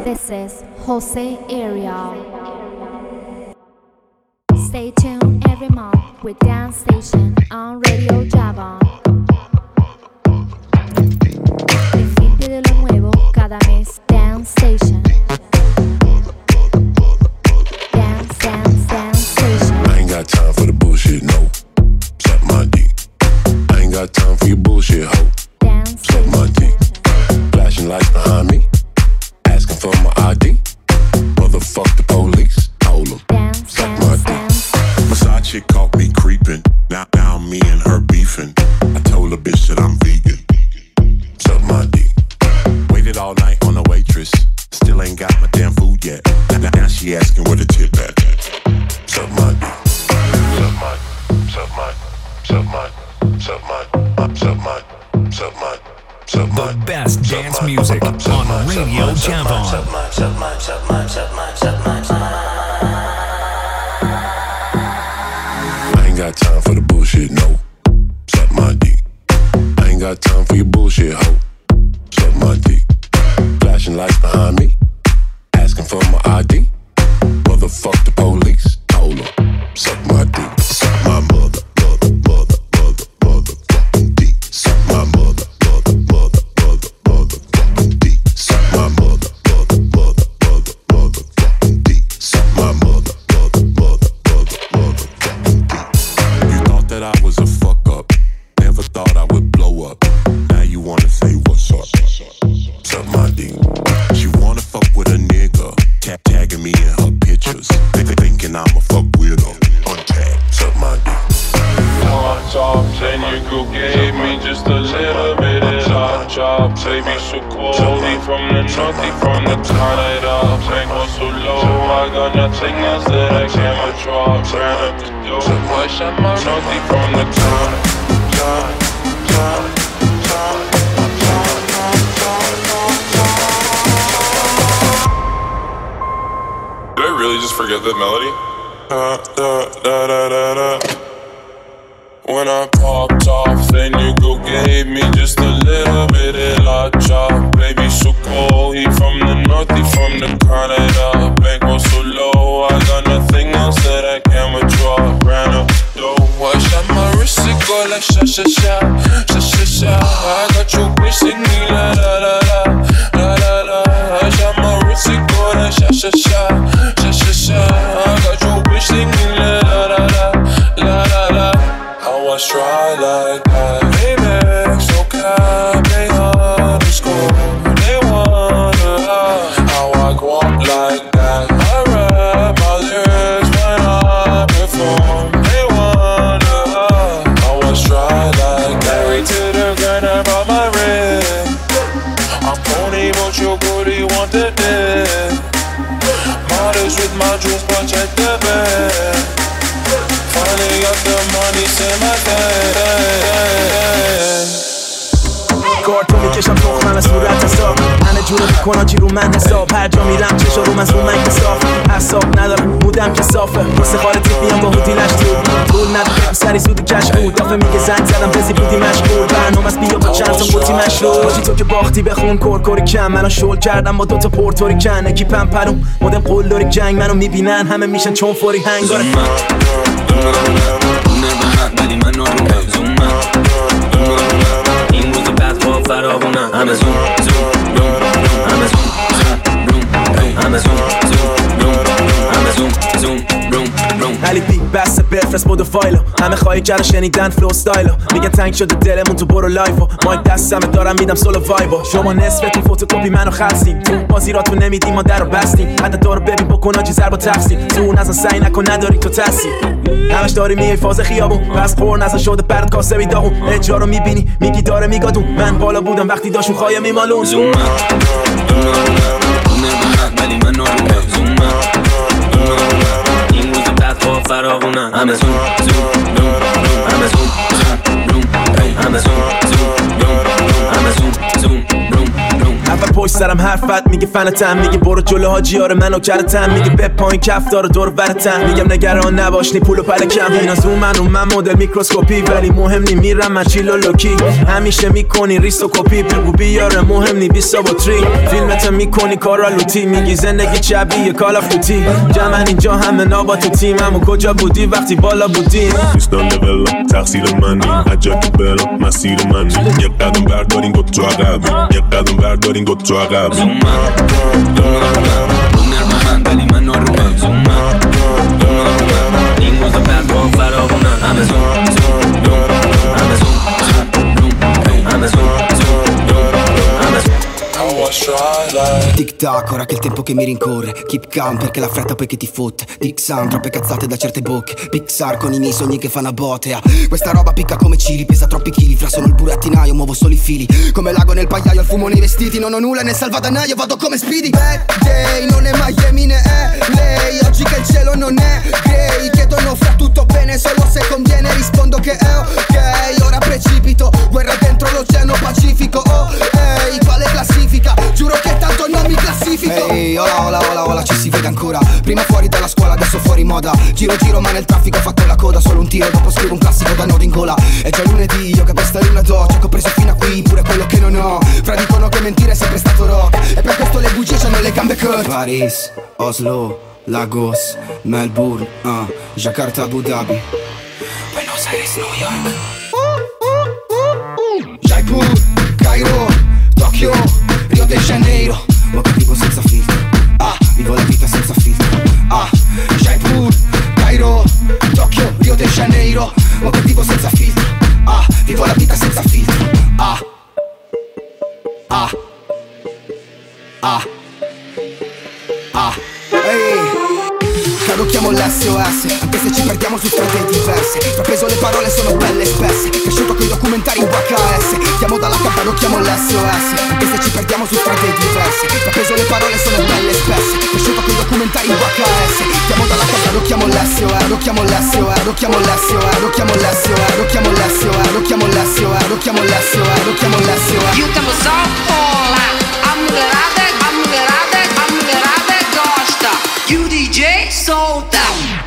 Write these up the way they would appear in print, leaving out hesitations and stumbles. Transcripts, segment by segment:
This is Jose Ariel. Stay tuned every month with Dance Station on Radio Java. Pendiente de lo nuevo cada mes. Dance Station. Dance Station. I ain't got time for the bullshit, no. Suck my dick. I ain't got time for your bullshit, ho. Suck my dick. Flashing lights behind me. Asking for my ID. Motherfuck the police. Hold 'em. Suck my dick. My side chick caught me creeping. Now me and her beefing. I told the bitch that I'm vegan. Suck my dick. Waited all night on the waitress. Still ain't got my damn food yet. Now she asking where the tip at. Suck my dick. Suck my, suck my, suck my, suck my, suck my, suck my, suck my. The best dance music on Radio Java. Suck my, suck my, suck my, suck my, suck my, suck my. I ain't got time for the bullshit, no. Suck my dick. I ain't got time for your bullshit, ho. Suck my dick. Flashing lights behind me. Asking for my ID. Motherfuck the police. Hold 'em. Suck my dick. Suck my mother, mother, mother, mother, motherfucking dick. Suck my mother, mother, mother, mother, motherfucking dick. Suck my mother, mother, mother, mother, motherfucking dick. Suck my mother, mother, mother, mother, motherfucking dick. You thought that I was a fuck up. Never thought I would blow up. Now you wanna say what's up? Suck my dick. She wanna fuck with a nigga. Tagging me in her pictures. Thinking I'm a fuck weirdo. Untag. Suck my dick. On top, then you go gave me just a little bit of hot chop. Baby, so cold, from the north, from the Canada. Tank was so low, I got nothing else that I can withdraw. Ran up the door, push up my north from the town. Did I really just forget that melody? When I popped off, then you go gave me just a little bit of la chop. Baby, so cold, he from the north, he from the Canada. Bank was so low, I got nothing else that I can withdraw. Ran up the door, I shot my wrist, it go like sha sha sha, sha sha sha. I got your bitch singing la la la la, la la la. I shot my wrist, it go like sha sha sha, sha sha sha. I got your bitch singing la la la la, la la la. How I try like that, baby, so can they underscore? They wonder how I go up like that. I rap my lyrics when I perform. They wonder how I try like that. Married to the grind, I brought my ring. I'm pony, but your booty want the dick. Models with my jewels, but check the bed. Finally got the money, say my کارتون میکشم تخمم از صورت حساب همه جورو میکنن چی رو من حساب هر جا میرم چشا رو من زون من کساف حساب ندارم بودم که صافه واسه خاله تیپ میام با هودی نشتور طول نداره سری سود کش بود دافه میگه زنگ زدم بزی بودی مشغول برنامه از بیا با چند تا بودی مشغول باشی تو که باختی بخون کورکوری کم منو شل کردم با دوتا پورتوری کن اکیپم پرون مدم قلدوری جنگ منو میبینن همه میشن چون فوری هنگاره ولی من نارونه این روز بعد با فراغونه همه زوم همه زوم همه زوم علی بیگ بسته بفرست بود و فایلو همه خواهی کرده شنیدن فلو ستایلو میگن تنگ شده دلمون تو برو لایفو مایک دستمه دارم میدم سولو وایبو شما نصفتون فوتوکوپی منو خستین تو بازیراتون نمیدیم ما در رو بستیم حتی دارو ببین بکن آجی ضرب و تقسیم تو نزن سعی نکن نداری تو تسی همش داری میای فاز خیابون پس خور نزن شده برد کاسه بیداغون اجرا رو میبینی میگی داره میگادون من بالا بودم وقتی داشون خواهی میمالون زوم ولی من نارونه زوم این روز بعد با فراغونه همه زوم همه زوم همه زوم همه زوم پشت سرم حرفت میگه فنتم، میگه برو جلو حاجیار منو کرتم، میگه به پایین کف داره دور برتم، میگم نگران نباش نی پولو پلکم. اینا زوم من مدل میکروسکوپی، ولی مهم نی میرم من چیلو لوکی. همیشه میکنی ریس و کپی، بگو بیاره مهم نی 20 با تری. فیلمت میکنی کارا لوتی، میگی زندگی شبیه کال اف دوتی. جمعن اینجا همه نابا تو تیم، اما کجا بودی وقتی بالا بودیم؟ دوستان لولم تقصیر منی، عجب برم مسیر منی. یه قدم بردارین گفت تو عقب، یه قدم بردارین گفت تو عقب. ولی من نارومم. زومم این روزا پرتوام فراوونم. همه زوم همه زوم همه زوم. Tic tac, ora che è il tempo che mi rincorre. Keep calm perché la fretta poi che ti fotte. Dixan, troppe cazzate da certe bocche. Pixar con i miei sogni che fanno a botte. Questa roba picca come cili, pesa troppi chili. Fra sono il burattinaio, muovo solo i fili. Come l'ago nel pagliaio, al fumo nei vestiti. Non ho nulla nel salvadanaio, vado come Speedy. Bad day, non è Miami né è lei. Oggi che il cielo non è grey. Chiedono fra tutto bene, solo se conviene. Rispondo che è ok, ora precipito. Guerra dentro l'oceano Pacifico. Oh, ehi, quale classifica? Giuro che tanto non mi classifico. Ehi, ola, ci si vede ancora. Prima fuori dalla scuola, adesso fuori moda. Giro ma nel traffico ho fatto la coda. Solo un tiro, dopo scrivo un classico da nodo in gola. È già lunedì, io che questa luna do. Ciò che ho preso fino a qui, pure quello che non ho. Fra dicono che mentire è sempre stato rock. E per questo le bugie c'hanno le gambe cut. Paris, Oslo, Lagos, Melbourne, Jakarta, Abu Dhabi, Buenos Aires, New York, Jaipur, Cairo, Tokyo, Rio de Janeiro. Ma che vivo senza filtro, vivo la vita senza filtro. Jaipur, Cairo, Tokyo, Rio de Janeiro. Ma che vivo senza filtro, vivo la vita senza filtro. Chiamo l'SOS, anche se ci perdiamo su strade diverse. Trapeso le parole sono belle spesse, cresciuto coi documentari in VHS. Chiamo dalla campana, chiamo l'SOS, anche se ci perdiamo su strade diverse. Trapeso le parole sono belle spesse, cresciuto coi documentari in VHS. Chiamo dalla campana, chiamo l'SOS, lo chiamo l'SOS, lo chiamo l'SOS, lo chiamo l'SOS, lo chiamo l'SOS, lo chiamo l'SOS, lo chiamo l'SOS, lo chiamo l'SOS. E o tempo só rola, a mulherada gosta. E o DJ solta.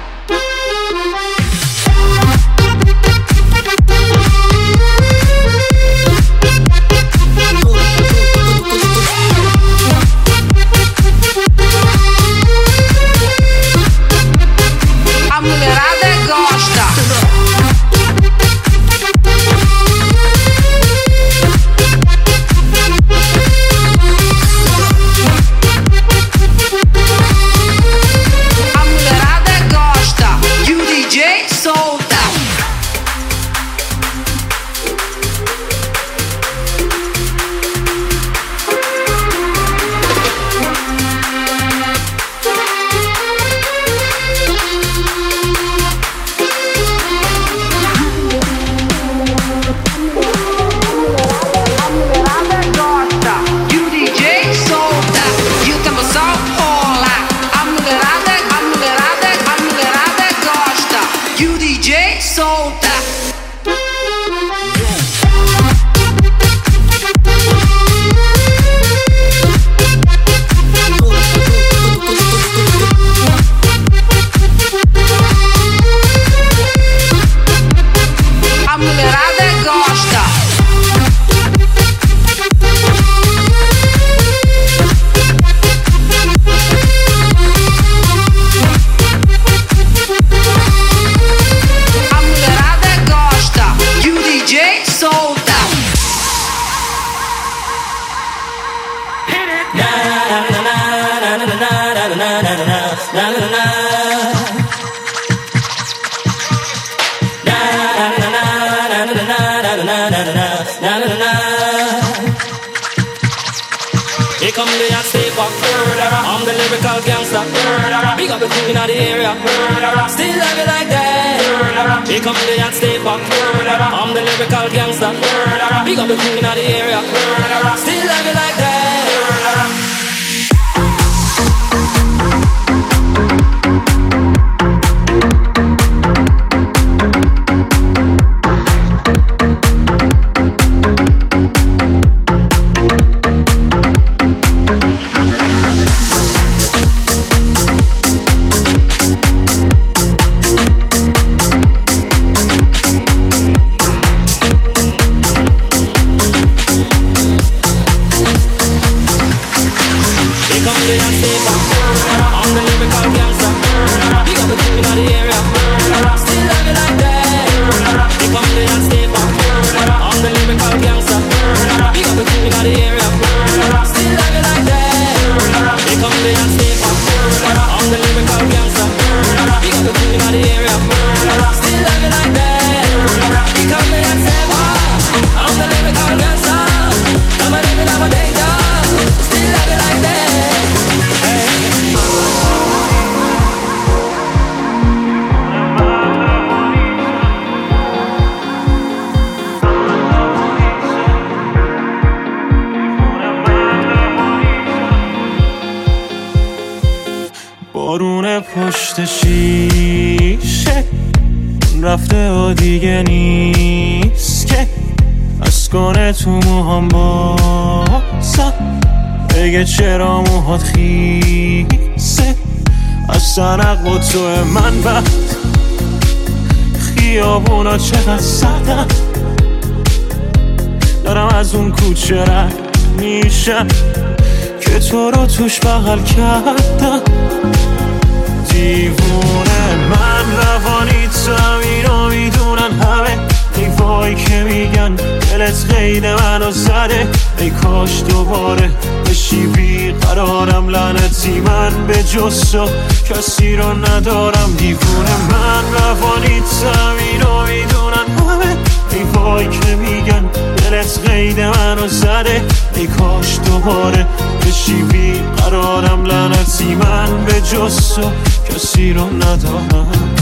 A mulherada gosta. Here come the hot step up. I'm the lyrical gangster. Big up the thing in the area. Still love it like that. Here come the hot step up. I'm the lyrical gangster. Big up the thing in the area. Still love it like that. بارون پشت شیشه رفته و دیگه نیست که از کنه تو موهام بازم بگه چرا موهات خیسه از سنق با تو من وقت خیابونا چقدر سردم دارم از اون کوچه رد میشم که تو رو توش بغل کردم دیوونه من روانی تو اینو میدونن همه ای وای که میگن دلت قید منو زده ای کاش دوباره بشی بیقرارم لعنتی من به جز تو کسی رو ندارم دیوونه من روانی تو اینو میدونن همه ای وای که میگن دلت قید منو زده ای کاش دوباره بشی بیقرارم لعنتی من به جز تو کسی رو ندارم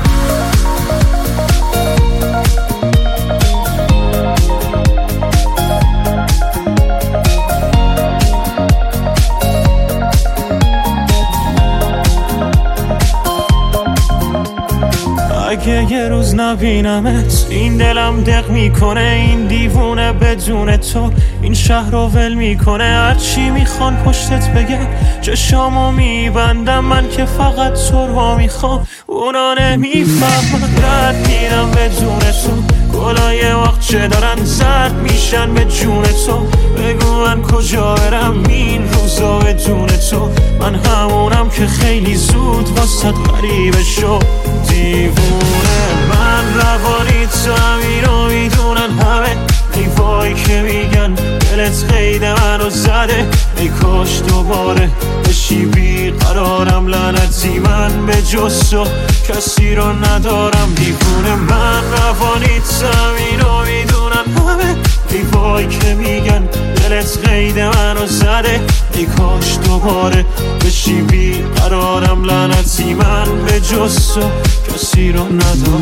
اگه یه روز نبینمت این دلم دق میکنه این دیوونه بدون تو این شهر رو ول میکنه هرچی میخوان پشتت بگه چشامو میبندم من که فقط تو رو میخوام اونا نمیفهمن رد میرم بدون تو گلای وقت چه دارن زرد میشن به جون تو بگو من کجا برم این روزا بدون تو من همونم که خیلی زود واسه غریبه شد دیوونه من روانی تو اینو میدونن همه ای وای که میگن دلت قید منو زده ای کاش دوباره بشی بیقرارم لعنتی من به جز تو کسی رو ندارم دیوونه من روانی تو اینو میدونن همه ای وای که میگن دلت قید منو زده ای کاش دوباره بشی بیقرارم لعنتی من به جز تو کسی رو ندارم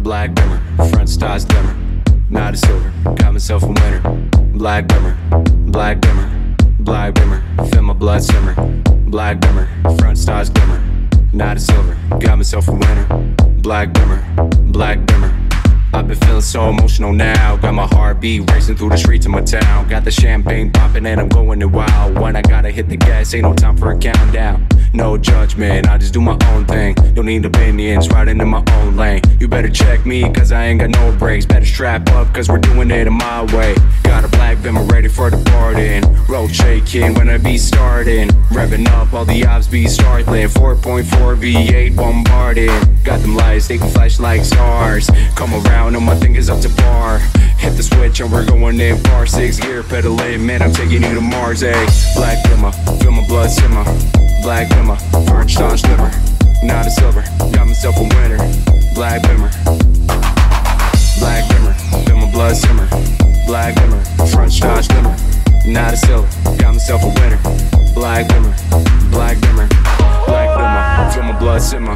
black bimmer, front stars glimmer, not a silver, got myself a winner. Black bimmer, black bimmer, black bimmer, feel my blood simmer. Black bimmer, front stars glimmer, not a silver, got myself a winner. Black bimmer, black bimmer. I've been feeling so emotional now. Got my heartbeat racing through the streets of my town. Got the champagne popping and I'm going it wild. When I gotta hit the gas, ain't no time for a countdown. No judgment, I just do my own thing. Don't need opinions, riding in my own lane. You better check me, cause I ain't got no brakes. Better strap up, cause we're doing it in my way. Got a black bimmer ready for the party. Road shaking when I be starting. Revving up, all the ops be startling. 4.4 V8 bombarding. Got them lights, they can flash like stars. Come around and my thing is up to par. Hit the switch and we're going in par. 6 gear pedaling, man, I'm taking you to Mars, eh? Black bimmer, feel my blood simmer. Black bimmer, French Dodge liver, not a silver, got myself a winner. Black bimmer, black bimmer, feel my blood simmer. Black bimmer, French Dodge liver, not a silver, got myself a winner. Black bimmer, black bimmer, black bimmer, feel my blood simmer.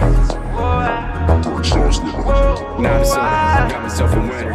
Not a silver, got myself a winner.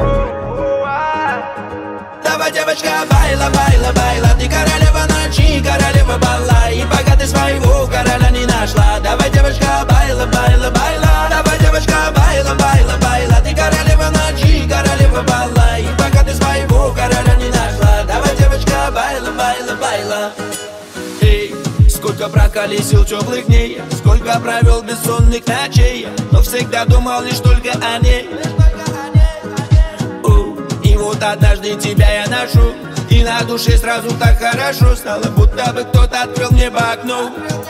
Давай, девочка, байла, байла, байла. Ты королева ночи, королева бала. И пока ты своего короля не нашла. Давай, девочка, байла, байла, байла. Давай, девочка, байла, байла, байла. Ты королева ночи, королева бала. И пока ты своего короля не нашла. Давай, девочка, байла, байла, байла. Эй, сколько проколесил теплых дней, сколько провел бессонных ночей, но всегда думал лишь только о ней. И вот однажды тебя я ношу, и на душе сразу так хорошо стало, будто бы кто-то открыл мне по окну.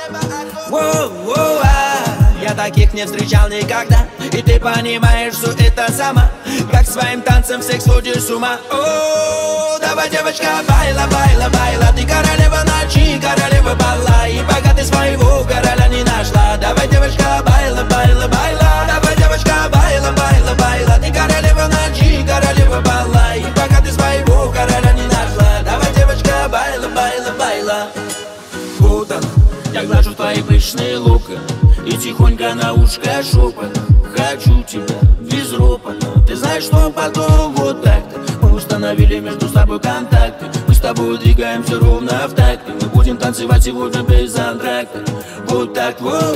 Я таких не встречал никогда, и ты понимаешь, что это сама, как своим танцем всех сводишь с ума. О, давай, девочка, байла, байла, байла. Ты королева ночи, королева бала. И пока ты своего короля не нашла. Давай, девочка, байла, байла, байла. Давай, девочка, байла, байла, байла. Ты королева ночи, королева бала. И пока ты своего короля не нашла. Давай, девочка, байла, байла, байла. Вот он, я глажу твои пышные лука и тихонько на ушко шепот. Хочу тебя безропотно. Ты знаешь, что потом вот так-то мы установили между собой контакты. Мы с тобой двигаемся ровно в такт. Мы будем танцевать сегодня без антракта. Вот так,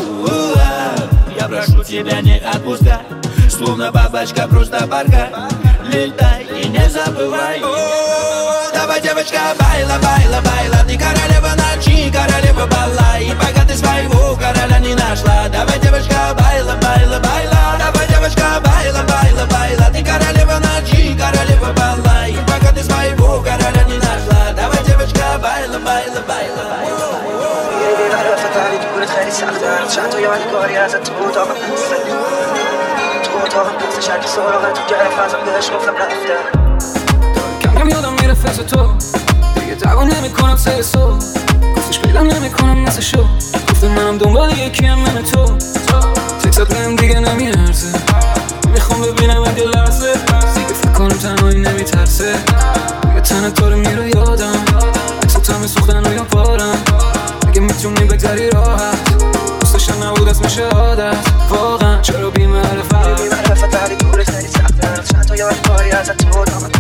я прошу тебя, не отпускай. Словно бабочка, просто порхай. Летай и не забывай. Давай, девочка, байла, байла, байла. Ты королева ночи, королева бала. И пока ты своего короля не нашла. Давай, девочка, байла, байла, байла. Давай, девочка, байла, байла, байла. Ты королева ночи, королева бала. И пока ты своего короля не нашла. Давай, девочка, байла, байла, байла. کم یادم میره فیض تو دیگه دوام نمیکنم سر سو گفتش پیدم نمیکنم مثل شو گفتم منم دنبال یکیم من تو تکسات بهم دیگه نمیارزه میخوام ببینم این دل لرزه دیگه فکر کنم تنهایی نمیترسه دیگه تنه تو رو میره یادم عکس تمه سوختن روی پارم اگه میتونی بگذری راحت دوستشم نبود از میشه عادت واقعا چرا بی‌معرفت علی دورش خیلی سخته چند تا یاد کاری ازت تو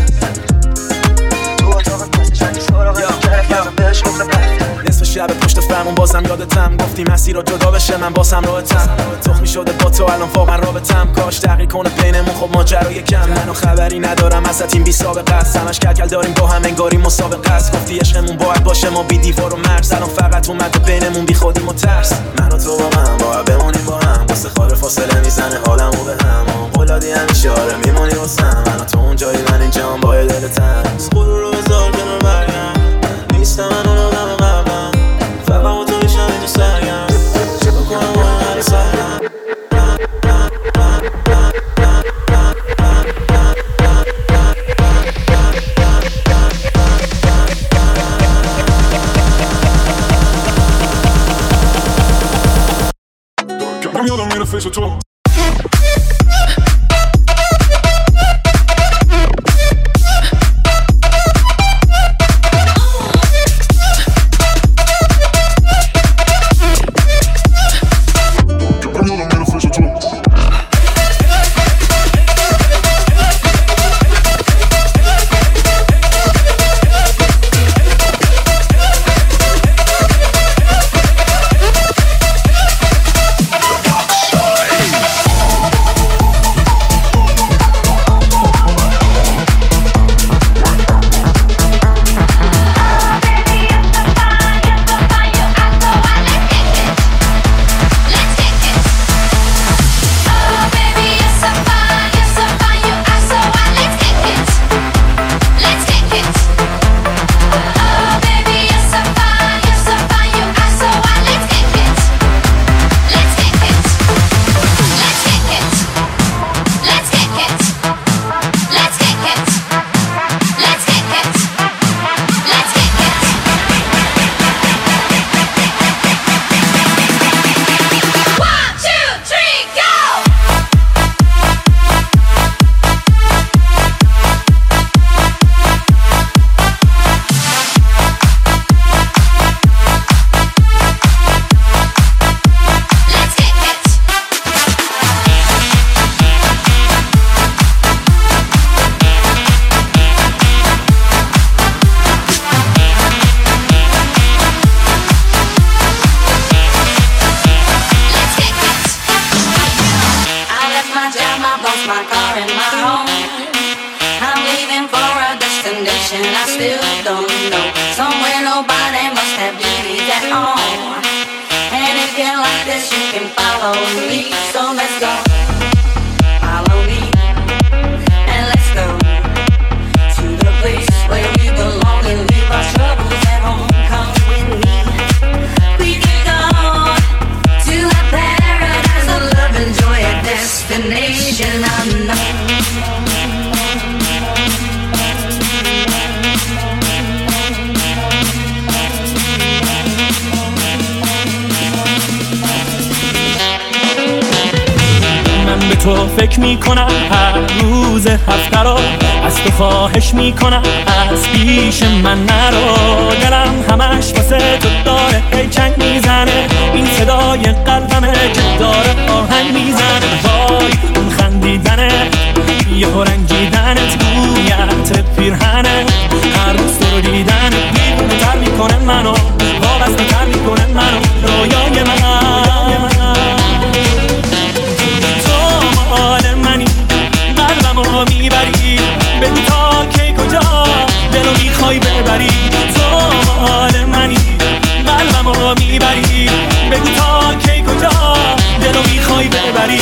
نصف شب پشت فرمون بازم یادتم گفتی مسیر رو جدا بشه من بازم راحتم تخمی شده با تو الان واقعا رابطم کاش تغییر کنه بینمون خب ماجرای کم منو خبری ندارم ازت این بی سابقه است همش کلکل داریم با هم انگاری مسابقه است گفتی عشقمون باید باشه ما بی دیوار و مرز الان فقط اومده بینمون بی خودیم و ترس من و تو با هم باید بمونیم با هم واسه خاله فاصله میزنه حالمو به هم قولادی همیشه آره میمونی واسم من و تو اونجایی من اینجام با دلتم غرور رو بذار کنار برگم نیستم من اون آدم قبلم فقط با تو میشم اینجا سرگم چه بکنم با این هر سرگم کم یادم میره فیض تو my car and my home. I'm leaving for a destination I still don't know. Somewhere nobody must have duties at all. And if you like this, you can follow me. So let's go. Follow me. And let's go to the place where we belong and leave our troubles at home. Come with me. We can go to a paradise of love and joy, a destination unknown. من به تو فکر میکنم هر روز هفته رو، از تو خواهش میکنم از پیش من نرو. دلم همش واسه تو داره هیچنگ میزنه، این صدای قلبمه که داره آهنگ میزنه. وای اون خندیدنه یه رنگیدنت بویت پیرهنه، هر روز تو رو دیدنت دیوونه تر میکنه منو، وابسته تر میکنه منو، رویای من. قلبمو میبری بگو تا کی کجا دلو میخوای ببری. تو مال منی قلبمو میبری بگو تا کی کجا دلو میخوای ببری.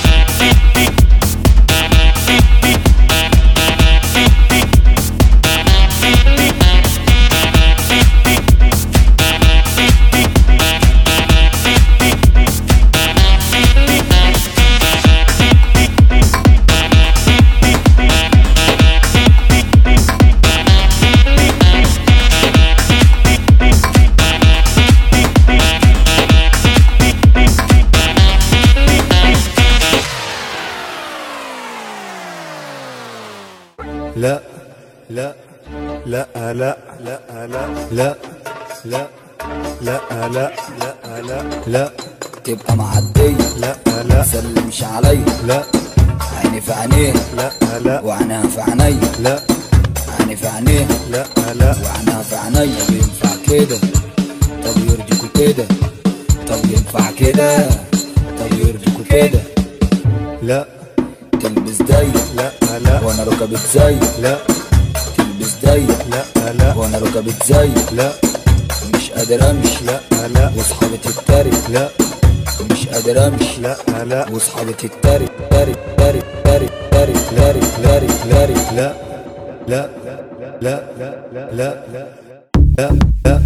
لا لا لا لا لا لا لا لا لا لا لا لا تبقى معدية لا لا سلمش عليا لا عيني في عينيه لا لا وعينها في عينيا لا عيني في عينيه لا لا وعينها في عينيا. بينفع كده طب يرضيكوا كده، طب ينفع كده طب يرضيكوا كده. لا تلبس ضيق لا لا وانا ركبت زي لا تلبس ضيق لا لا وانا ركبت زي لا مش قادر امشي لا لا واصحابي تتريق لا مش قادر امشي لا لا واصحابي تتريق تاريق تاريق تاريق تاريق تاريق تاريق تاريق لا لا لا لا لا لا لا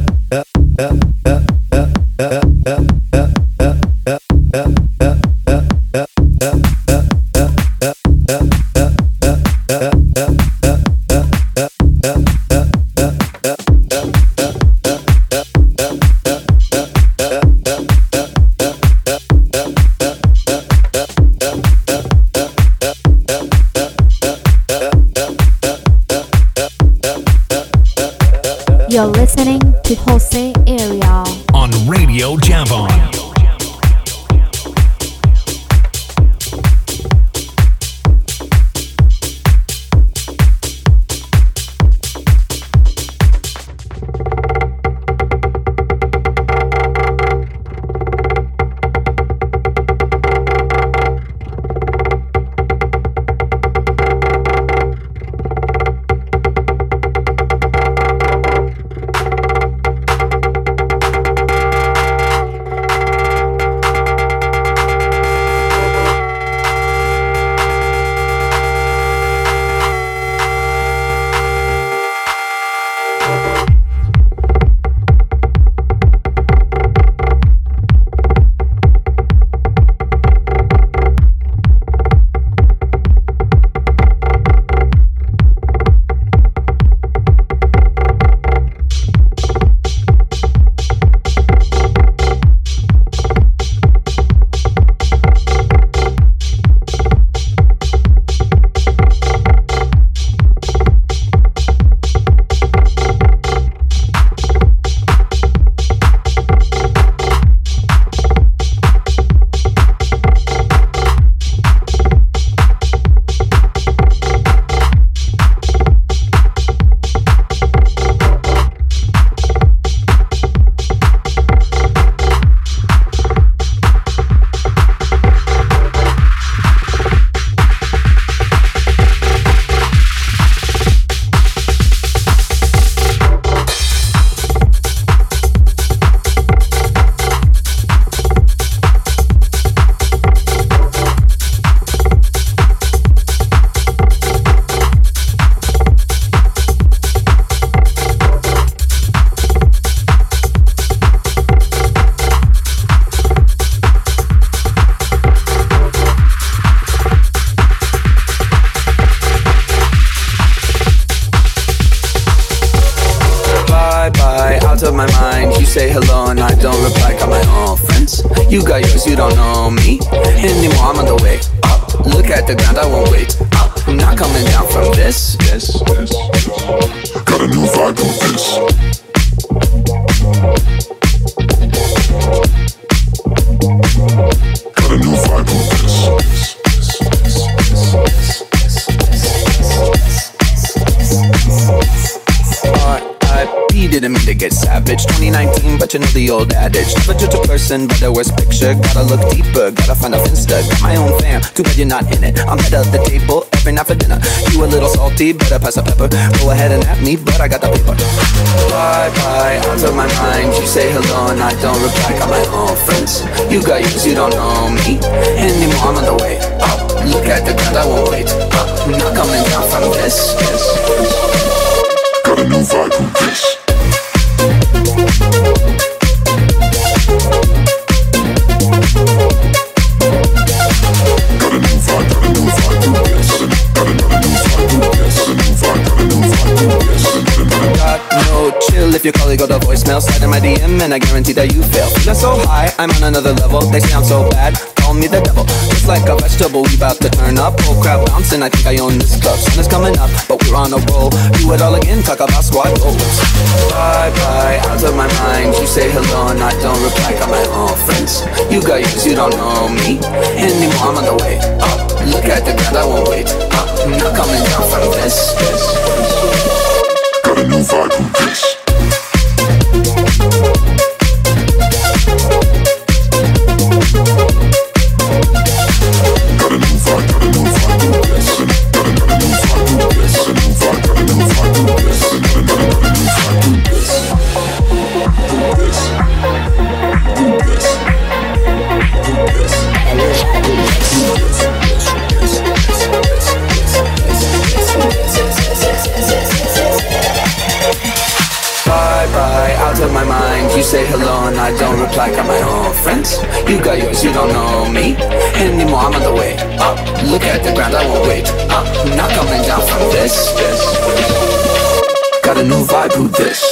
You're listening to Jose Ariel on Radio Javon. say hello and I don't reply. Got my own friends, you got yours, you don't know me anymore. I'm on the way up, look at the ground, I won't wait up. I'm not coming down from this. Got a new vibe with this. Got a new vibe with this. R.I.P. didn't mean to get savage. 2019, but you know the old adage. Never judge a person by their worst picture. Gotta look deeper, gotta find a finsta. Got my own fam, too bad you're not in it. I'm head of the table every night for dinner. You a little salty, better pass the pepper. Go ahead and at me, but I got the paper. Bye, out of my mind. You say hello and I don't reply. Got my own friends, you got yours, you don't know me anymore. I'm on the way up, look at the ground, I won't wait up. I'm not coming down from this. Got a new vibe with this. Got a new vibe with this. Got no chill if your colleague got a voicemail. Slide in my DM and I guarantee that you fail. Feeling so high, I'm on another level. They say I'm so bad, call me the devil. Just like a vegetable, we about to turn up. Whole crowd bouncing, I think I own this club. Sun is coming up, but we're on a roll. Do it all again, talk about squad goals. Bye, out of my mind. You say hello and I don't reply. Got my own friends, you got yours, you don't know me anymore. I'm on the way up, look at the ground, I won't wait up. I'm not coming down from this. Got a new vibe with this. Got a new vibe with this. Got a new vibe with this. Got a new vibe with this. Bye, out of my mind. You say hello and I don't reply. Got my own friends, you got yours, you don't know me anymore. I'm on the way up, look at the ground, I won't wait up. I'm not coming down from this. Got a new vibe with this.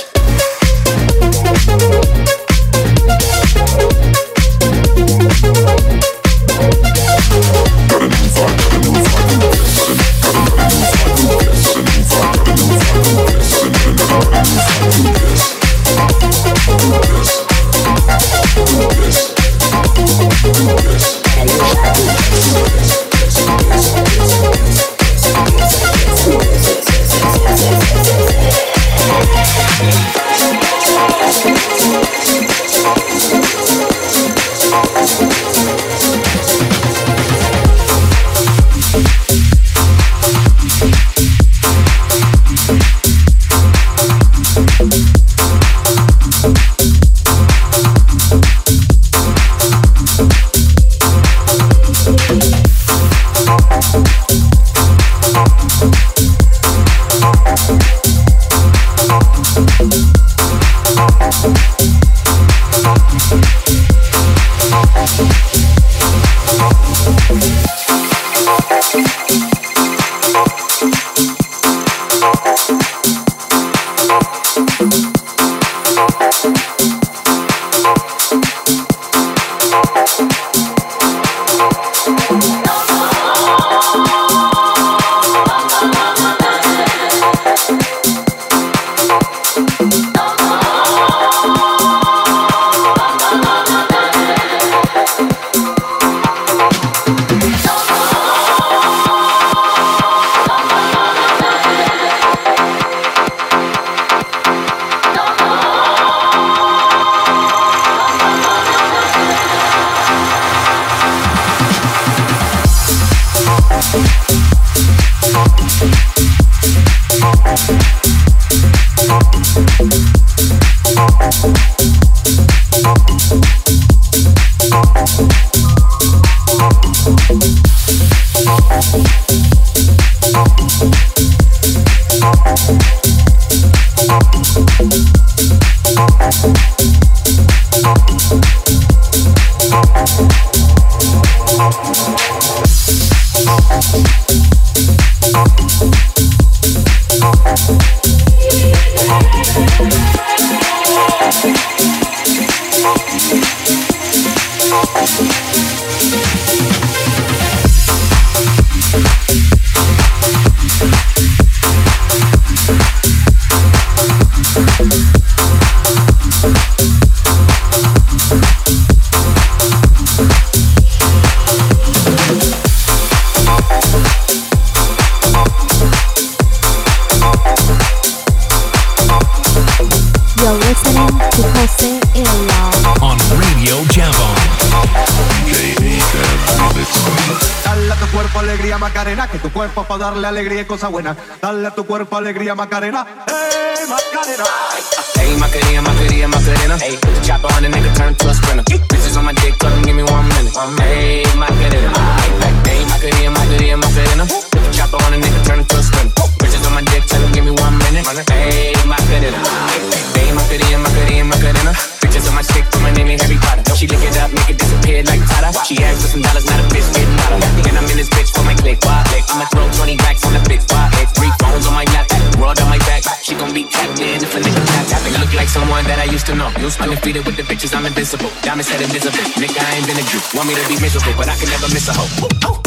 Macarena, que tu cuerpo es para darle alegría y cosas buenas. Dale a tu cuerpo alegría, Macarena. Hey, Macarena. Hey, Macarena, Macarena, Macarena. Hey, put the chopper on the nigga, turn to a sprinter. Bitches on my dick, tell them give me 1 minute. Hey, Macarena. Hey, Macarena, Macarena, Macarena. Put the chopper on the nigga, turn to a sprinter. Bitches on my dick, tell them give me 1 minute. Hey, Macarena. Hey, Macarena, Macarena, Macarena. Bitches on my stick, put my name in Harry Potter. She lick it up, make it disappear like Tata. She asked for some dollars, not a bitch getting out of. And I'm in this bitch for my click. I'ma throw 20 racks on the big spot. 3 phones on my lap, world on my back. She gon' be tapped in if a nigga tap. You look like someone that I used to know. Undefeated with the bitches, I'm invincible. Diamonds said invisible. Nigga, I ain't been a Jew. Want me to be miserable, but I can never miss a hoe. Oh.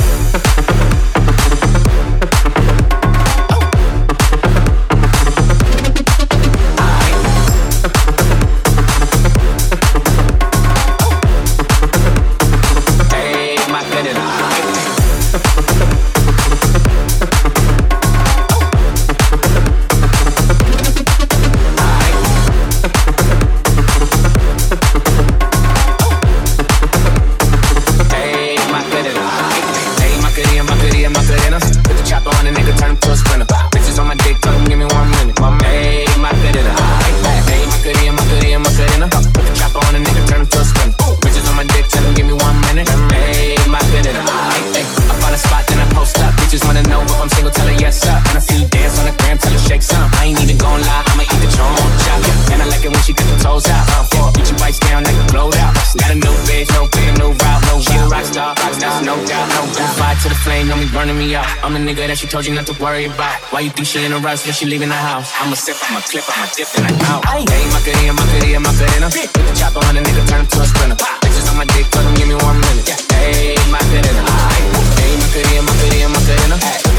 I'm the nigga that she told you not to worry about. Why you think she in a rush when she leaving the house? I'ma sip, I'ma clip, I'ma dip, and I'm out. Hey, Macarena, Macarena, Macarena. Put the chopper on the nigga, turn to a sprinter. Bitches on my dick, tell them give me 1 minute. Hey, Macarena. Hey, Macarena, Macarena, Macarena.